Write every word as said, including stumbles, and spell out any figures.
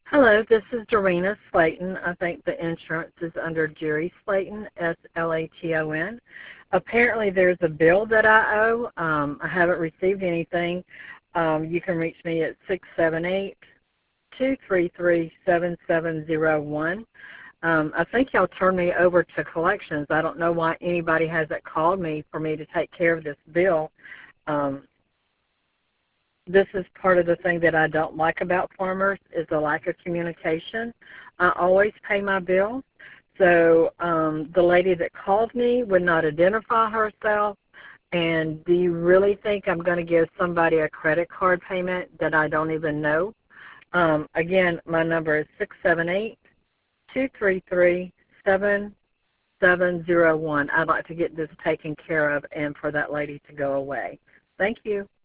Hello, this is Dorena Slayton. I think the insurance is under Jerry Slayton, S L A T O N. Apparently there's a bill that I owe. Um, I haven't received anything. Um, you can reach me at six seven eight, two three three, seven seven zero one. Um, I think y'all turned me over to collections. I don't know why anybody hasn't called me for me to take care of this bill. Um, this is part of the thing that I don't like about farmers is the lack of communication. I always pay my bills. So um, the lady that called me would not identify herself. And do you really think I'm going to give somebody a credit card payment that I don't even know? Um, again, my number is six seven eight, two three three, seven seven zero one. I'd like to get this taken care of and for that lady to go away. Thank you.